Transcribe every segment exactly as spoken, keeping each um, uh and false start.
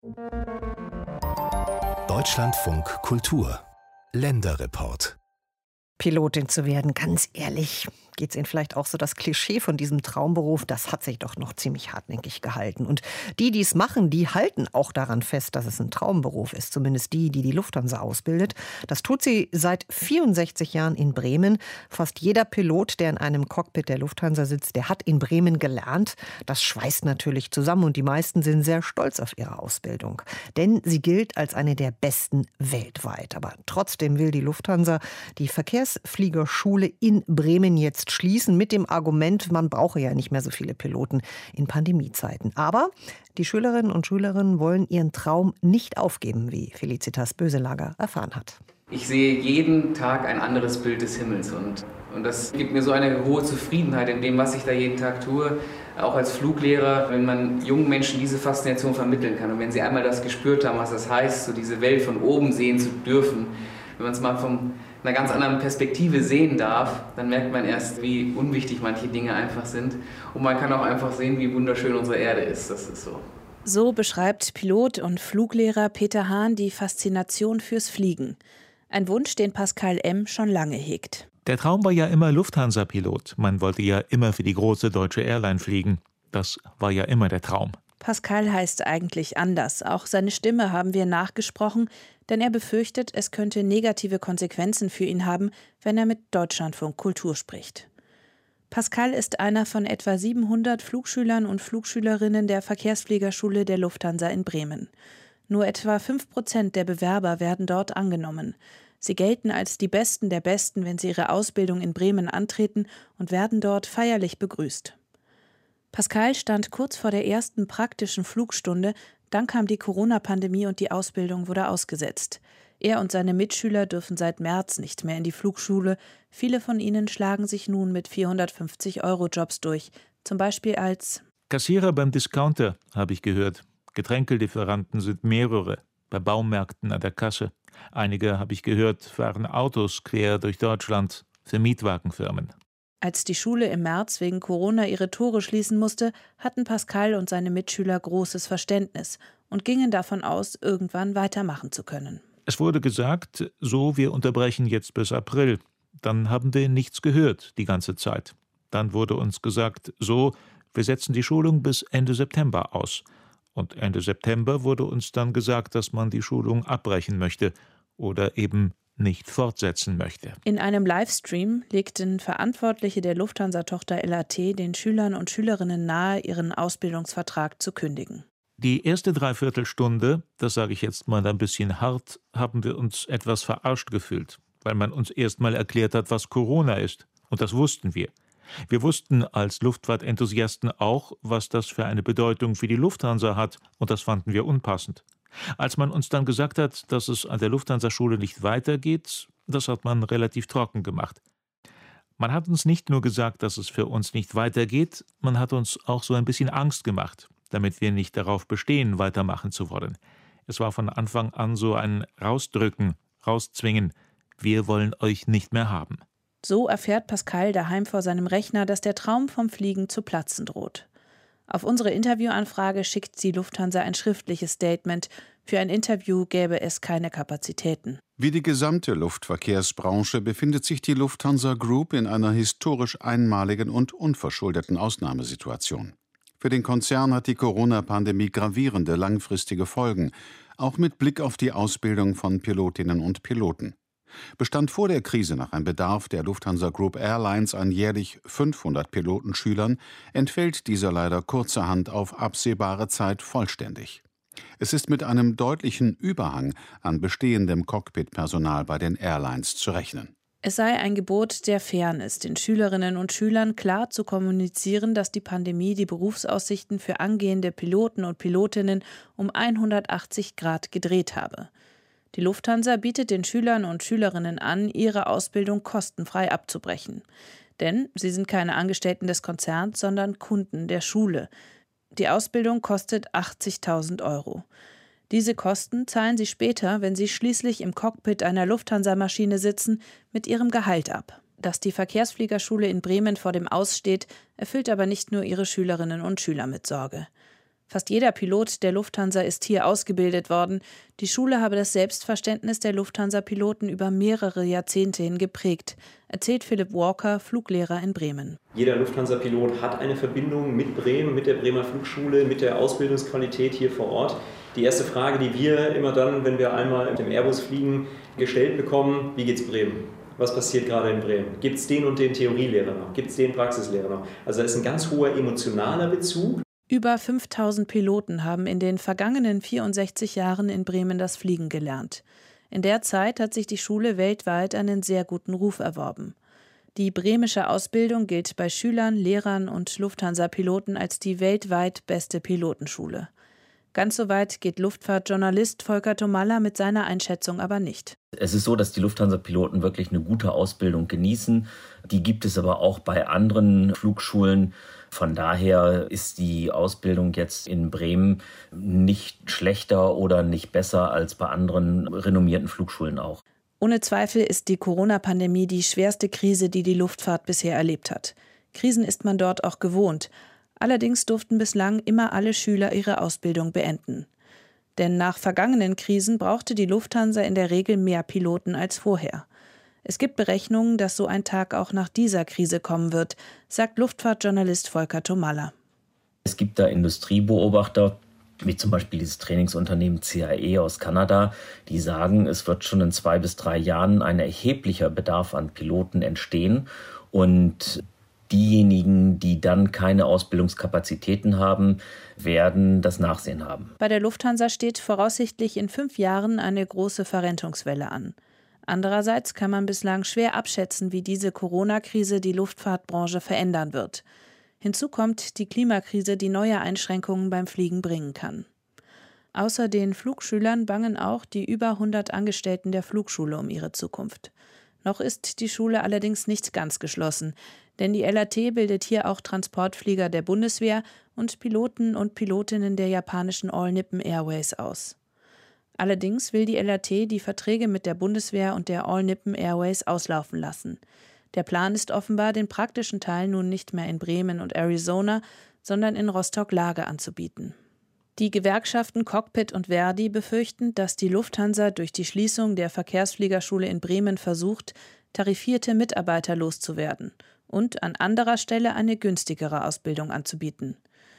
Deutschlandfunk Kultur Länderreport. Pilotin zu werden, ganz ehrlich, geht's Ihnen vielleicht auch so, das Klischee von diesem Traumberuf, das hat sich doch noch ziemlich hartnäckig gehalten. Und die, die es machen, die halten auch daran fest, dass es ein Traumberuf ist. Zumindest die, die die Lufthansa ausbildet. Das tut sie seit vierundsechzig Jahren in Bremen. Fast jeder Pilot, der in einem Cockpit der Lufthansa sitzt, der hat in Bremen gelernt. Das schweißt natürlich zusammen und die meisten sind sehr stolz auf ihre Ausbildung. Denn sie gilt als eine der besten weltweit. Aber trotzdem will die Lufthansa die Verkehrsfliegerschule in Bremen jetzt schließen mit dem Argument, man brauche ja nicht mehr so viele Piloten in Pandemiezeiten. Aber die Schülerinnen und Schüler wollen ihren Traum nicht aufgeben, wie Felicitas Böselager erfahren hat. Ich sehe jeden Tag ein anderes Bild des Himmels und, und das gibt mir so eine hohe Zufriedenheit in dem, was ich da jeden Tag tue. Auch als Fluglehrer, wenn man jungen Menschen diese Faszination vermitteln kann und wenn sie einmal das gespürt haben, was das heißt, so diese Welt von oben sehen zu dürfen, wenn man es mal von einer ganz anderen Perspektive sehen darf, dann merkt man erst, wie unwichtig manche Dinge einfach sind. Und man kann auch einfach sehen, wie wunderschön unsere Erde ist. Das ist so. So beschreibt Pilot und Fluglehrer Peter Hahn die Faszination fürs Fliegen. Ein Wunsch, den Pascal M. schon lange hegt. Der Traum war ja immer Lufthansa-Pilot. Man wollte ja immer für die große deutsche Airline fliegen. Das war ja immer der Traum. Pascal heißt eigentlich anders. Auch seine Stimme haben wir nachgesprochen, denn er befürchtet, es könnte negative Konsequenzen für ihn haben, wenn er mit Deutschlandfunk Kultur spricht. Pascal ist einer von etwa siebenhundert Flugschülern und Flugschülerinnen der Verkehrsfliegerschule der Lufthansa in Bremen. Nur etwa fünf Prozent der Bewerber werden dort angenommen. Sie gelten als die Besten der Besten, wenn sie ihre Ausbildung in Bremen antreten und werden dort feierlich begrüßt. Pascal stand kurz vor der ersten praktischen Flugstunde, dann kam die Corona-Pandemie und die Ausbildung wurde ausgesetzt. Er und seine Mitschüler dürfen seit März nicht mehr in die Flugschule. Viele von ihnen schlagen sich nun mit vierhundertfünfzig Euro Jobs durch, zum Beispiel als Kassierer beim Discounter, habe ich gehört. Getränkelieferanten sind mehrere, bei Baumärkten an der Kasse. Einige, habe ich gehört, fahren Autos quer durch Deutschland für Mietwagenfirmen. Als die Schule im März wegen Corona ihre Tore schließen musste, hatten Pascal und seine Mitschüler großes Verständnis und gingen davon aus, irgendwann weitermachen zu können. Es wurde gesagt, so, wir unterbrechen jetzt bis April. Dann haben wir nichts gehört die ganze Zeit. Dann wurde uns gesagt, so, wir setzen die Schulung bis Ende September aus. Und Ende September wurde uns dann gesagt, dass man die Schulung abbrechen möchte oder eben nicht fortsetzen möchte. In einem Livestream legten Verantwortliche der Lufthansa-Tochter L A T den Schülern und Schülerinnen nahe, ihren Ausbildungsvertrag zu kündigen. Die erste Dreiviertelstunde, das sage ich jetzt mal ein bisschen hart, haben wir uns etwas verarscht gefühlt, weil man uns erst mal erklärt hat, was Corona ist. Und das wussten wir. Wir wussten als Luftfahrtenthusiasten auch, was das für eine Bedeutung für die Lufthansa hat, und das fanden wir unpassend. Als man uns dann gesagt hat, dass es an der Lufthansa-Schule nicht weitergeht, das hat man relativ trocken gemacht. Man hat uns nicht nur gesagt, dass es für uns nicht weitergeht, man hat uns auch so ein bisschen Angst gemacht, damit wir nicht darauf bestehen, weitermachen zu wollen. Es war von Anfang an so ein Rausdrücken, Rauszwingen. Wir wollen euch nicht mehr haben. So erfährt Pascal daheim vor seinem Rechner, dass der Traum vom Fliegen zu platzen droht. Auf unsere Interviewanfrage schickt die Lufthansa ein schriftliches Statement. Für ein Interview gäbe es keine Kapazitäten. Wie die gesamte Luftverkehrsbranche befindet sich die Lufthansa Group in einer historisch einmaligen und unverschuldeten Ausnahmesituation. Für den Konzern hat die Corona-Pandemie gravierende langfristige Folgen, auch mit Blick auf die Ausbildung von Pilotinnen und Piloten. Bestand vor der Krise noch ein Bedarf der Lufthansa Group Airlines an jährlich fünfhundert Pilotenschülern, entfällt dieser leider kurzerhand auf absehbare Zeit vollständig. Es ist mit einem deutlichen Überhang an bestehendem Cockpitpersonal bei den Airlines zu rechnen. Es sei ein Gebot der Fairness, den Schülerinnen und Schülern klar zu kommunizieren, dass die Pandemie die Berufsaussichten für angehende Piloten und Pilotinnen um hundertachtzig Grad gedreht habe. Die Lufthansa bietet den Schülern und Schülerinnen an, ihre Ausbildung kostenfrei abzubrechen. Denn sie sind keine Angestellten des Konzerns, sondern Kunden der Schule. Die Ausbildung kostet achtzigtausend Euro. Diese Kosten zahlen sie später, wenn sie schließlich im Cockpit einer Lufthansa-Maschine sitzen, mit ihrem Gehalt ab. Dass die Verkehrsfliegerschule in Bremen vor dem Aus steht, erfüllt aber nicht nur ihre Schülerinnen und Schüler mit Sorge. Fast jeder Pilot der Lufthansa ist hier ausgebildet worden. Die Schule habe das Selbstverständnis der Lufthansa-Piloten über mehrere Jahrzehnte hin geprägt, erzählt Philipp Walker, Fluglehrer in Bremen. Jeder Lufthansa-Pilot hat eine Verbindung mit Bremen, mit der Bremer Flugschule, mit der Ausbildungsqualität hier vor Ort. Die erste Frage, die wir immer dann, wenn wir einmal mit dem Airbus fliegen, gestellt bekommen: Wie geht's Bremen? Was passiert gerade in Bremen? Gibt es den und den Theorielehrer noch? Gibt es den Praxislehrer noch? Also da ist ein ganz hoher emotionaler Bezug. Über fünftausend Piloten haben in den vergangenen vierundsechzig Jahren in Bremen das Fliegen gelernt. In der Zeit hat sich die Schule weltweit einen sehr guten Ruf erworben. Die bremische Ausbildung gilt bei Schülern, Lehrern und Lufthansa-Piloten als die weltweit beste Pilotenschule. Ganz so weit geht Luftfahrtjournalist Volker Tomalla mit seiner Einschätzung aber nicht. Es ist so, dass die Lufthansa-Piloten wirklich eine gute Ausbildung genießen. Die gibt es aber auch bei anderen Flugschulen. Von daher ist die Ausbildung jetzt in Bremen nicht schlechter oder nicht besser als bei anderen renommierten Flugschulen auch. Ohne Zweifel ist die Corona-Pandemie die schwerste Krise, die die Luftfahrt bisher erlebt hat. Krisen ist man dort auch gewohnt. Allerdings durften bislang immer alle Schüler ihre Ausbildung beenden. Denn nach vergangenen Krisen brauchte die Lufthansa in der Regel mehr Piloten als vorher. Es gibt Berechnungen, dass so ein Tag auch nach dieser Krise kommen wird, sagt Luftfahrtjournalist Volker Tomalla. Es gibt da Industriebeobachter, wie zum Beispiel dieses Trainingsunternehmen C A E aus Kanada, die sagen, es wird schon in zwei bis drei Jahren ein erheblicher Bedarf an Piloten entstehen. Und diejenigen, die dann keine Ausbildungskapazitäten haben, werden das Nachsehen haben. Bei der Lufthansa steht voraussichtlich in fünf Jahren eine große Verrentungswelle an. Andererseits kann man bislang schwer abschätzen, wie diese Corona-Krise die Luftfahrtbranche verändern wird. Hinzu kommt die Klimakrise, die neue Einschränkungen beim Fliegen bringen kann. Außer den Flugschülern bangen auch die über hundert Angestellten der Flugschule um ihre Zukunft. Noch ist die Schule allerdings nicht ganz geschlossen, denn die L A T bildet hier auch Transportflieger der Bundeswehr und Piloten und Pilotinnen der japanischen All Nippon Airways aus. Allerdings will die L A T die Verträge mit der Bundeswehr und der All Nippon Airways auslaufen lassen. Der Plan ist offenbar, den praktischen Teil nun nicht mehr in Bremen und Arizona, sondern in Rostock-Lage anzubieten. Die Gewerkschaften Cockpit und Verdi befürchten, dass die Lufthansa durch die Schließung der Verkehrsfliegerschule in Bremen versucht, tarifierte Mitarbeiter loszuwerden und an anderer Stelle eine günstigere Ausbildung anzubieten.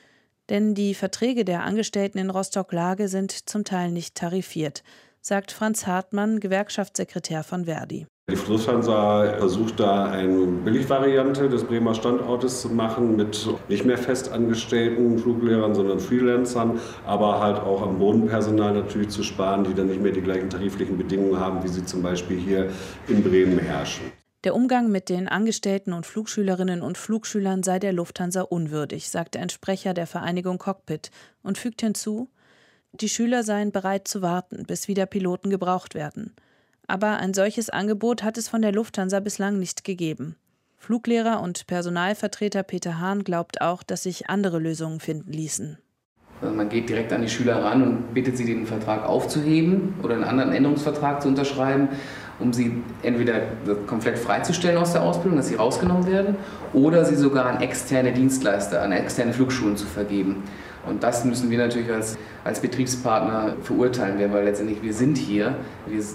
Denn die Verträge der Angestellten in Rostock-Lage sind zum Teil nicht tarifiert, sagt Franz Hartmann, Gewerkschaftssekretär von Verdi. Die Lufthansa versucht da eine Billigvariante des Bremer Standortes zu machen mit nicht mehr festangestellten Fluglehrern, sondern Freelancern, aber halt auch am Bodenpersonal natürlich zu sparen, die dann nicht mehr die gleichen tariflichen Bedingungen haben, wie sie zum Beispiel hier in Bremen herrschen. Der Umgang mit den Angestellten und Flugschülerinnen und Flugschülern sei der Lufthansa unwürdig, sagte ein Sprecher der Vereinigung Cockpit und fügt hinzu, die Schüler seien bereit zu warten, bis wieder Piloten gebraucht werden. Aber ein solches Angebot hat es von der Lufthansa bislang nicht gegeben. Fluglehrer und Personalvertreter Peter Hahn glaubt auch, dass sich andere Lösungen finden ließen. Also man geht direkt an die Schüler ran und bittet sie, den Vertrag aufzuheben oder einen anderen Änderungsvertrag zu unterschreiben, um sie entweder komplett freizustellen aus der Ausbildung, dass sie rausgenommen werden, oder sie sogar an externe Dienstleister, an externe Flugschulen zu vergeben. Und das müssen wir natürlich als, als Betriebspartner verurteilen, weil letztendlich wir sind hier, wir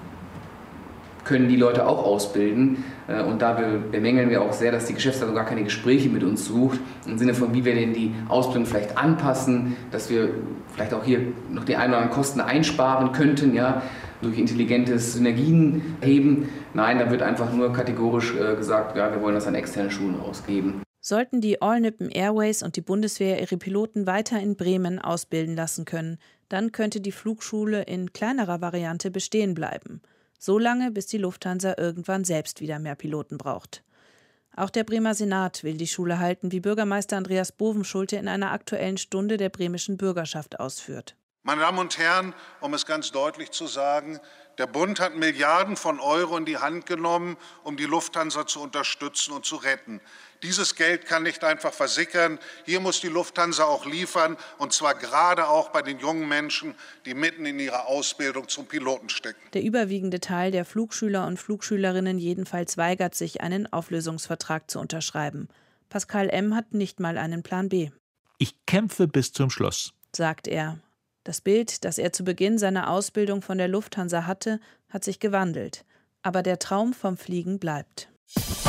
können die Leute auch ausbilden. Und da bemängeln wir auch sehr, dass die Geschäftsleitung gar keine Gespräche mit uns sucht, im Sinne von, wie wir denn die Ausbildung vielleicht anpassen, dass wir vielleicht auch hier noch die ein oder anderen Kosten einsparen könnten, ja, durch intelligentes Synergien heben. Nein, da wird einfach nur kategorisch gesagt, ja, wir wollen das an externe Schulen rausgeben. Sollten die All Nippon Airways und die Bundeswehr ihre Piloten weiter in Bremen ausbilden lassen können, dann könnte die Flugschule in kleinerer Variante bestehen bleiben. So lange, bis die Lufthansa irgendwann selbst wieder mehr Piloten braucht. Auch der Bremer Senat will die Schule halten, wie Bürgermeister Andreas Bovenschulte in einer Aktuellen Stunde der bremischen Bürgerschaft ausführt. Meine Damen und Herren, um es ganz deutlich zu sagen, der Bund hat Milliarden von Euro in die Hand genommen, um die Lufthansa zu unterstützen und zu retten. Dieses Geld kann nicht einfach versickern. Hier muss die Lufthansa auch liefern, und zwar gerade auch bei den jungen Menschen, die mitten in ihrer Ausbildung zum Piloten stecken. Der überwiegende Teil der Flugschüler und Flugschülerinnen jedenfalls weigert sich, einen Auflösungsvertrag zu unterschreiben. Pascal M. hat nicht mal einen Plan B. Ich kämpfe bis zum Schluss, sagt er. Das Bild, das er zu Beginn seiner Ausbildung von der Lufthansa hatte, hat sich gewandelt. Aber der Traum vom Fliegen bleibt.